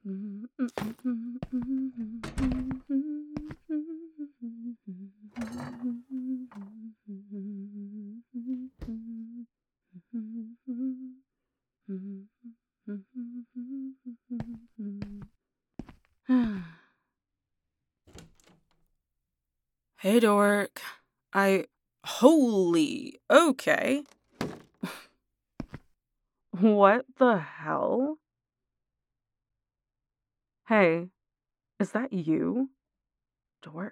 Hey, Dork. Holy. Okay. What the hell? Hey, is that you? Dork?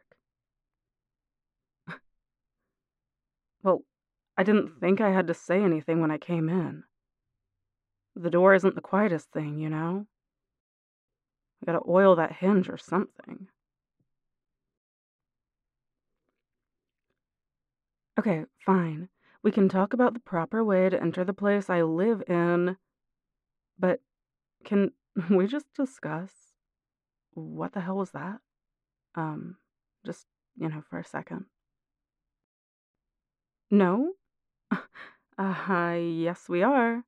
Well, I didn't think I had to say anything when I came in. The door isn't the quietest thing, you know? I gotta oil that hinge or something. Okay, fine. We can talk about the proper way to enter the place I live in, but can we just discuss what the hell was that? Um, just, for a second. No? Yes, we are.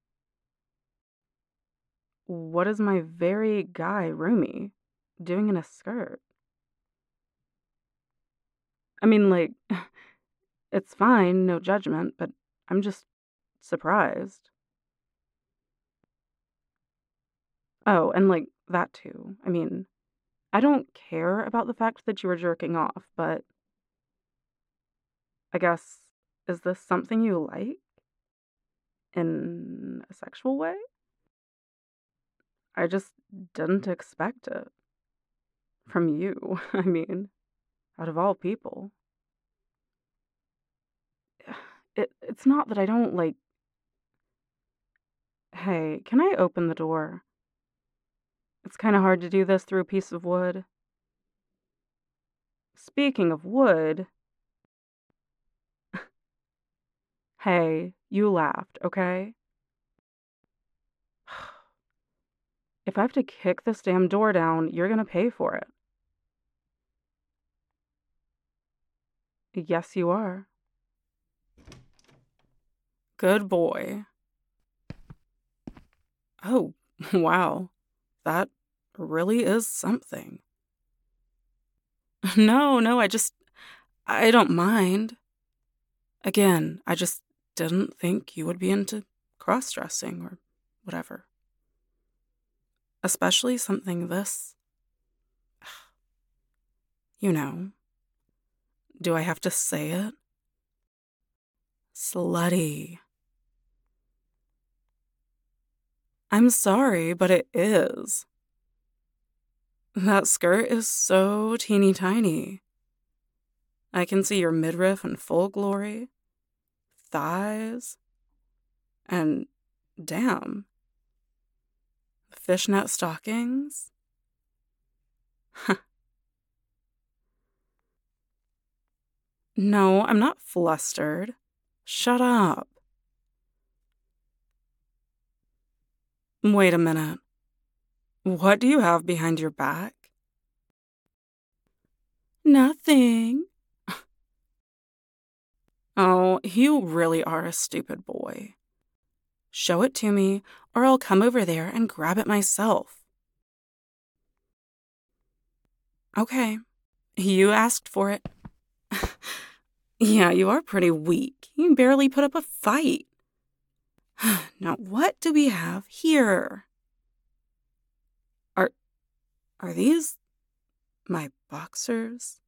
What is my very guy roomie doing in a skirt? I mean, like, it's fine, no judgment, but I'm just surprised. Oh, and like that too. I mean, I don't care about the fact that you were jerking off, but I guess, is this something you like in a sexual way? I just didn't expect it from you. I mean, out of all people. It's not that I don't like. Hey, can I open the door? It's kind of hard to do this through a piece of wood. Speaking of wood, hey, you laughed, okay? If I have to kick this damn door down, you're gonna pay for it. Yes, you are. Good boy. Oh, wow. That really is something. No, I don't mind. Again, I just didn't think you would be into cross-dressing or whatever. Especially something this, you know, do I have to say it? Slutty. I'm sorry, but it is. That skirt is so teeny tiny. I can see your midriff in full glory, thighs, and damn, fishnet stockings. No, I'm not flustered. Shut up. Wait a minute. What do you have behind your back? Nothing. Oh, you really are a stupid boy. Show it to me, or I'll come over there and grab it myself. Okay, you asked for it. Yeah, you are pretty weak. You barely put up a fight. Now, what do we have here? Are these my boxers?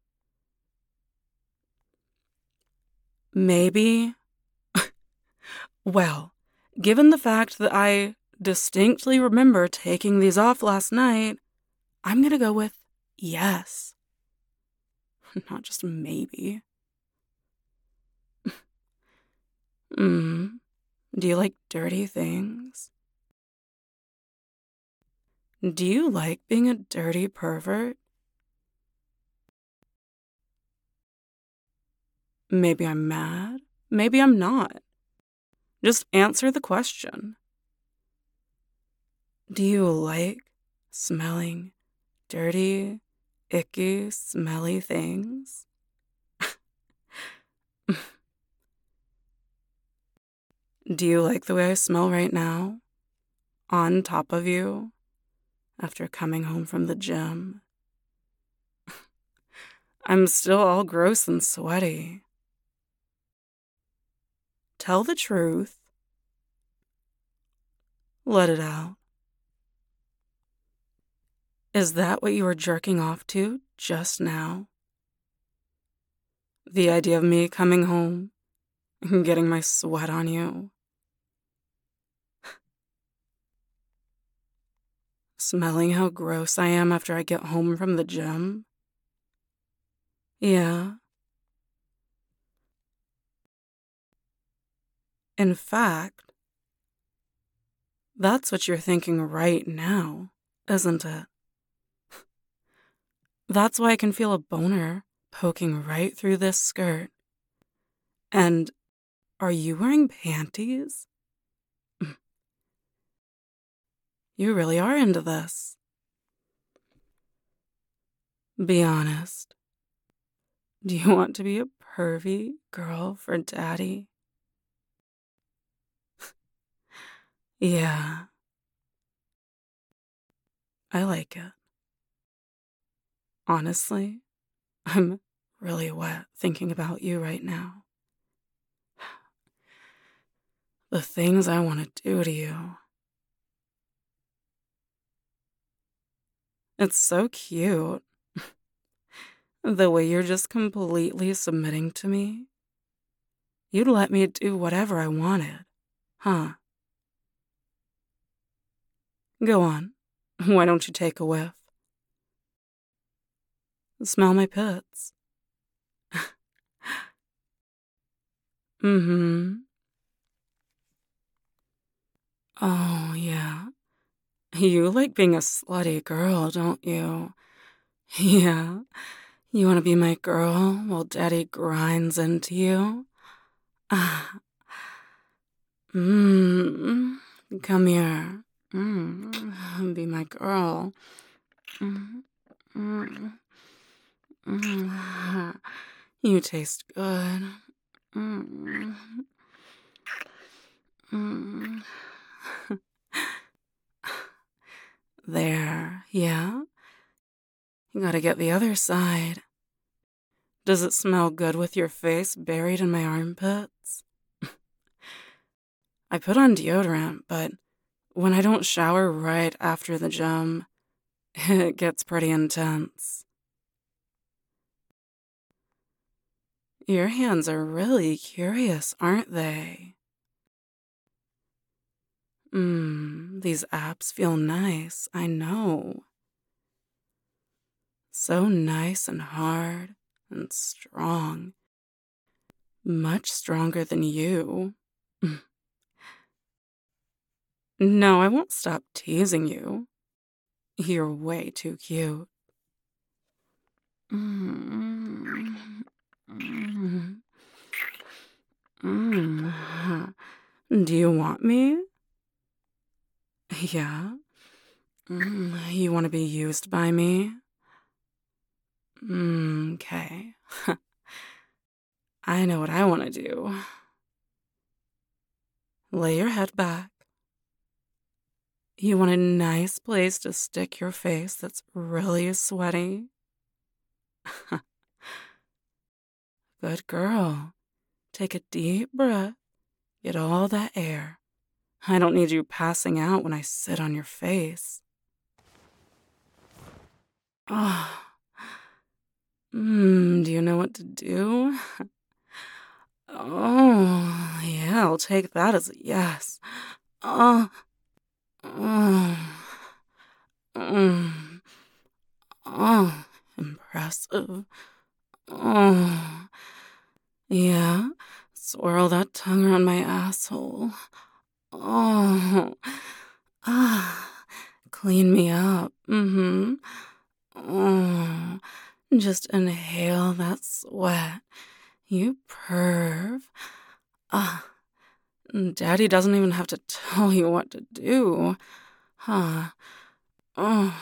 Maybe. Well, given the fact that I distinctly remember taking these off last night, I'm gonna go with yes. Not just maybe. Do you like dirty things? Do you like being a dirty pervert? Maybe I'm mad. Maybe I'm not. Just answer the question. Do you like smelling dirty, icky, smelly things? Do you like the way I smell right now? On top of you? after coming home from the gym. I'm still all gross and sweaty. Tell the truth. Let it out. Is that what you were jerking off to just now? The idea of me coming home and getting my sweat on you? Smelling how gross I am after I get home from the gym? Yeah. In fact, that's what you're thinking right now, isn't it? That's why I can feel a boner poking right through this skirt. And are you wearing panties? You really are into this. Be honest. Do you want to be a pervy girl for daddy? Yeah. I like it. Honestly, I'm really wet thinking about you right now. The things I want to do to you. It's so cute. The way you're just completely submitting to me. You'd let me do whatever I wanted, huh? Go on. Why don't you take a whiff? Smell my pits. Mm-hmm. Oh, yeah. You like being a slutty girl, don't you? Yeah. You want to be my girl while daddy grinds into you? Ah. Come here. Be my girl. Mm, mm, You taste good. Mm, mm. There, yeah? You gotta get the other side. Does it smell good with your face buried in my armpits? I put on deodorant, but when I don't shower right after the gym, it gets pretty intense. Your hands are really curious, aren't they? These apps feel nice, I know. So nice and hard and strong. Much stronger than you. No, I won't stop teasing you. You're way too cute. Mm, mm, mm. Do you want me? Yeah. You want to be used by me? Okay. I know what I want to do. Lay your head back. You want a nice place to stick your face that's really sweaty? Good girl. Take a deep breath. Get all that air. I don't need you passing out when I sit on your face. Oh. Do you know what to do? Oh, yeah, I'll take that as a yes. Oh, oh, mm, oh, impressive. Oh, yeah, swirl that tongue around my asshole. Oh, ah, clean me up. Oh, just inhale that sweat. You perv. Ah, Daddy doesn't even have to tell you what to do. Huh. Oh.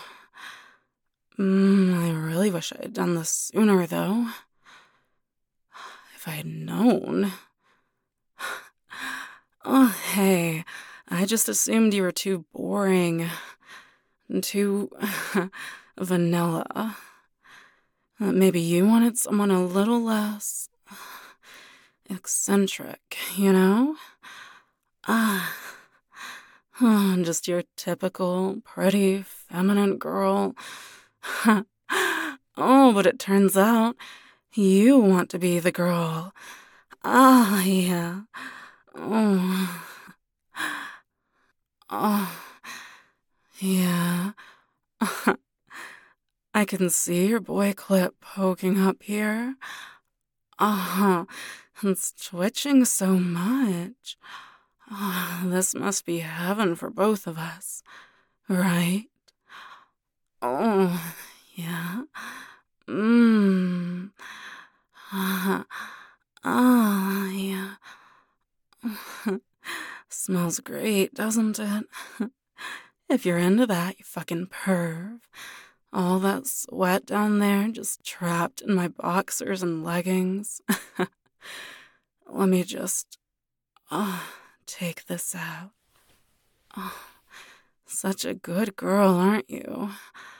I really wish I had done this sooner, though. If I had known. Oh, hey. I just assumed you were too boring. too vanilla. Maybe you wanted someone a little less eccentric, you know? Ah, just your typical pretty feminine girl. Oh, but it turns out you want to be the girl. Ah, yeah. Oh, oh, yeah. I can see your boy clip poking up here. Uh-huh. It's twitching so much. This must be heaven for both of us, right? Oh, yeah. Mmm. Yeah. Smells great, doesn't it? If you're into that, you fucking perv. All that sweat down there just trapped in my boxers and leggings. Let me just take this out. Oh, such a good girl, aren't you?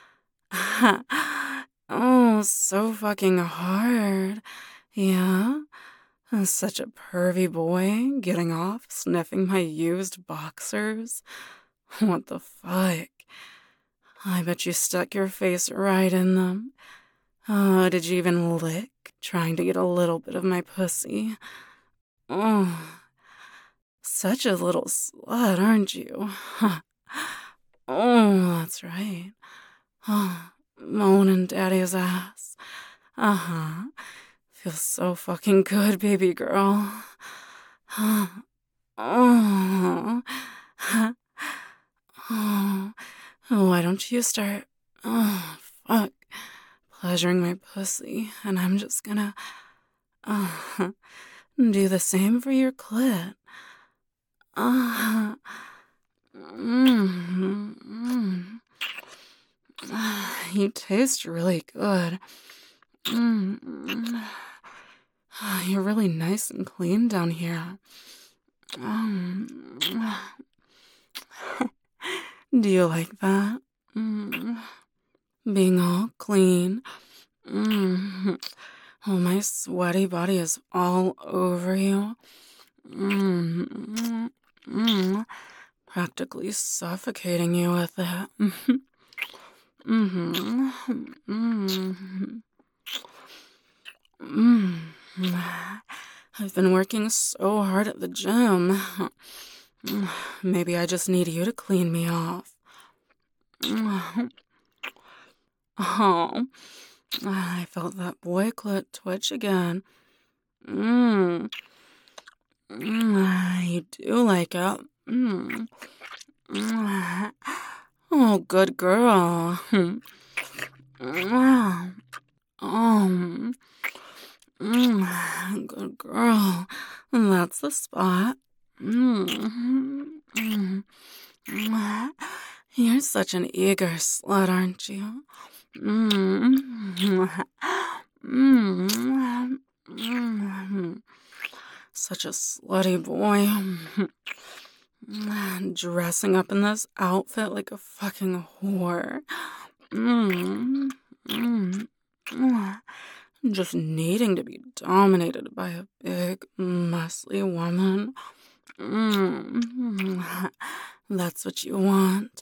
Oh, so fucking hard. Yeah? Such a pervy boy getting off sniffing my used boxers. What the fuck? I bet you stuck your face right in them. Oh, did you even lick, trying to get a little bit of my pussy? Oh, such a little slut, aren't you? Oh, that's right. Oh, moaning daddy's ass. Uh-huh. Feels so fucking good, baby girl. Oh, oh, why don't you start, fuck, pleasuring my pussy, and I'm just gonna, do the same for your clit. Uh, you taste really good. You're really nice and clean down here. Do you like that? Being all clean. Oh, my sweaty body is all over you. Practically suffocating you with it. I've been working so hard at the gym. Maybe I just need you to clean me off. Oh, I felt that boy clit twitch again. You do like it. Oh, good girl. Oh, good girl. That's the spot. You're such an eager slut, aren't you? Such a slutty boy. Dressing up in this outfit like a fucking whore. Just needing to be dominated by a big, muscly woman. That's what you want.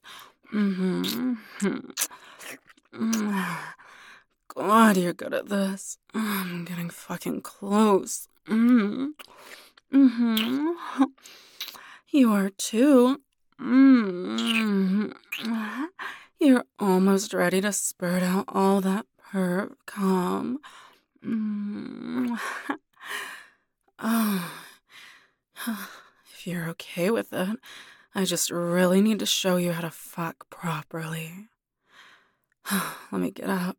God, you're good at this. I'm getting fucking close. You are too. You're almost ready to spurt out all that perv cum. Oh, if you're okay with it, I just really need to show you how to fuck properly. Let me get up.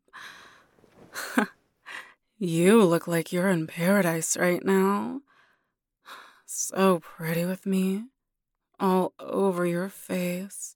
You look like you're in paradise right now. So pretty with me. All over your face.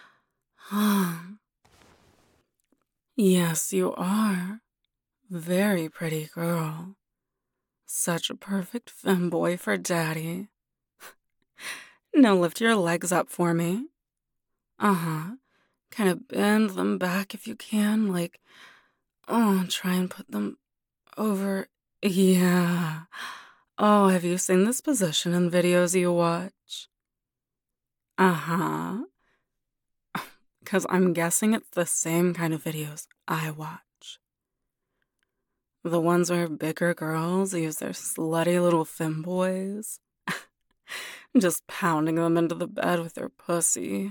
Yes, you are. Very pretty girl. Such a perfect femboy for daddy. Now lift your legs up for me. Uh-huh. kind of bend them back if you can, like, oh, try and put them over. Yeah. Oh, have you seen this position in videos you watch? Uh-huh. Because I'm guessing it's the same kind of videos I watch. The ones where bigger girls use their slutty little femboys, just pounding them into the bed with their pussy.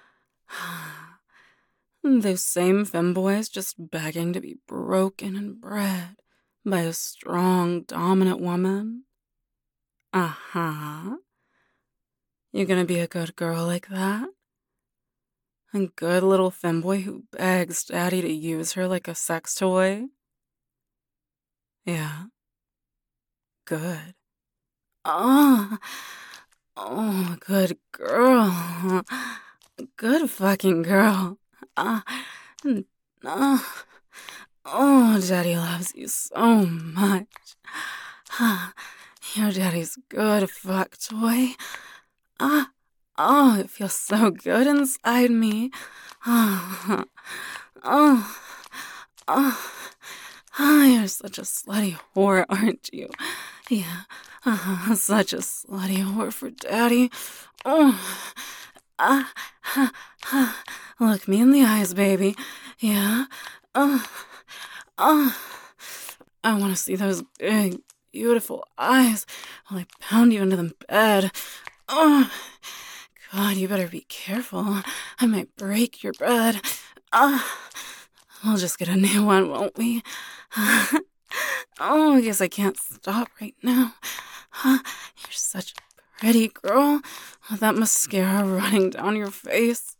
Those same femboys just begging to be broken and bred by a strong, dominant woman. Uh-huh. You're gonna be a good girl like that? A good little femboy who begs daddy to use her like a sex toy? Yeah, good. Oh, oh, good girl. Good fucking girl. Uh, uh, oh, daddy loves you so much. Your daddy's good fuck toy. Oh, it feels so good inside me. Oh, oh, oh, you're such a slutty whore, aren't you? Yeah, such a slutty whore for daddy. Oh, ah, look me in the eyes, baby. Yeah, oh, I want to see those big, beautiful eyes while I pound you into the bed. Oh, God, you better be careful. I might break your bed. We'll just get a new one, won't we? Oh, I guess I can't stop right now. You're such a pretty girl with that mascara running down your face.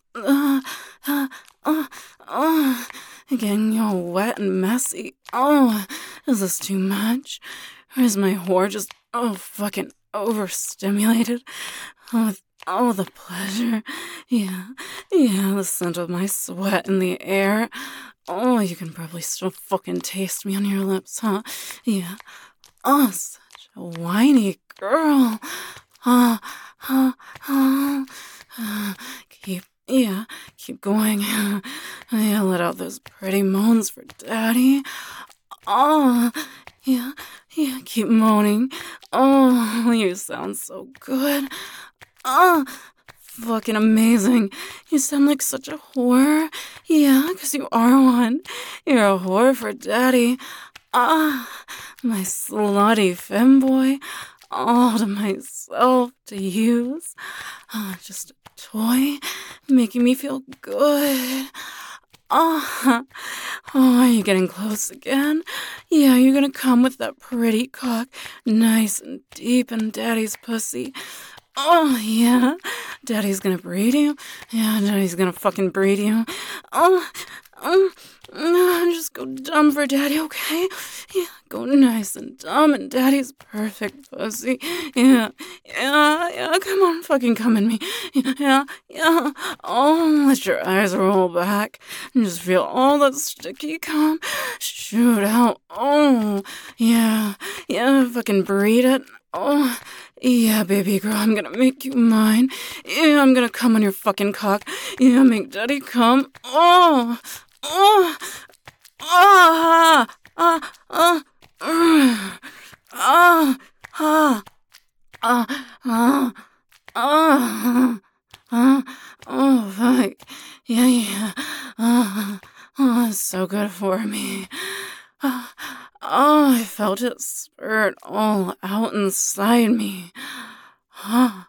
Getting all wet and messy. Oh, is this too much? Or is my whore just, fucking overstimulated? With all the pleasure. Yeah, the scent of my sweat in the air. Oh, you can probably still fucking taste me on your lips, huh? Yeah. Oh, such a whiny girl. Uh, uh, uh, keep going. Yeah, let out those pretty moans for daddy. Oh, yeah, keep moaning. Oh, you sound so good. Oh, fucking amazing. You sound like such a whore. Yeah, 'cause you are one. You're a whore for daddy. My slutty femboy. All to myself to use. Just a toy, making me feel good. Oh, are you getting close again? Yeah, you're gonna come with that pretty cock, nice and deep in daddy's pussy. Oh, yeah, daddy's gonna breed you. Yeah, daddy's gonna fucking breed you. Oh, just go dumb for daddy, okay? Yeah, go nice and dumb and daddy's perfect pussy. Yeah, come on, fucking come in me. Yeah. Oh, let your eyes roll back and just feel all that sticky cum shoot out. Oh, yeah, fucking breed it. Oh, yeah, baby girl, I'm gonna make you mine. Yeah, I'm gonna come on your fucking cock. Yeah, make daddy come. Oh, ah, ah, ah, ah, ah, ah, ah, ah, ah, oh, fuck. Yeah. Oh, it's so good for me. Oh, I felt it spurt all out inside me. Oh,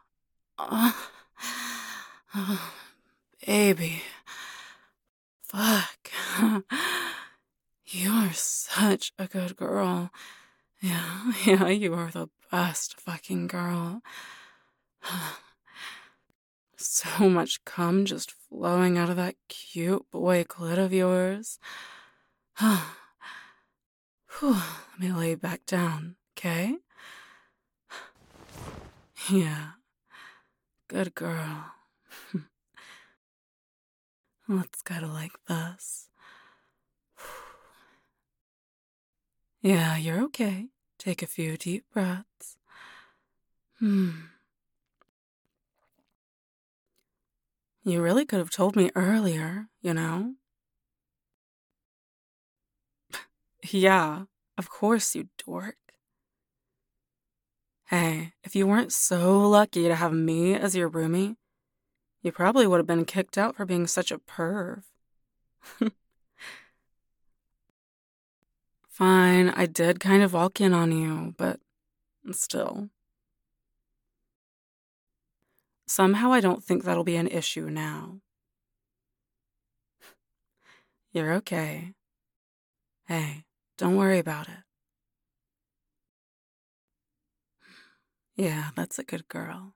baby. Fuck. You're such a good girl. Yeah, you are the best fucking girl. So much cum just flowing out of that cute boy clit of yours. Whew, let me lay back down, okay? Yeah, good girl. Let's go like this. Yeah, you're okay. Take a few deep breaths. You really could have told me earlier, you know? Yeah, of course, you dork. Hey, if you weren't so lucky to have me as your roomie, you probably would have been kicked out for being such a perv. Fine, I did kind of walk in on you, but still. Somehow I don't think that'll be an issue now. You're okay. Hey, don't worry about it. Yeah, that's a good girl.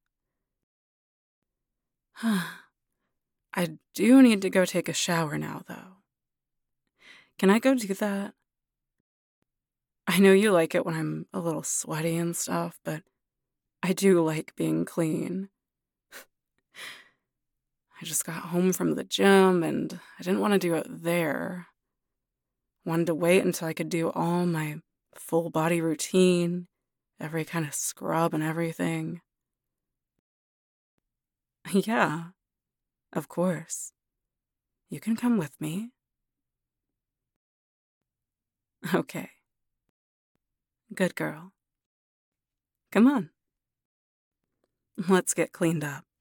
I do need to go take a shower now, though. Can I go do that? I know you like it when I'm a little sweaty and stuff, but I do like being clean. I just got home from the gym and I didn't want to do it there. Wanted to wait until I could do all my full body routine, every kind of scrub and everything. Yeah, of course. You can come with me. Okay, good girl. Come on, let's get cleaned up.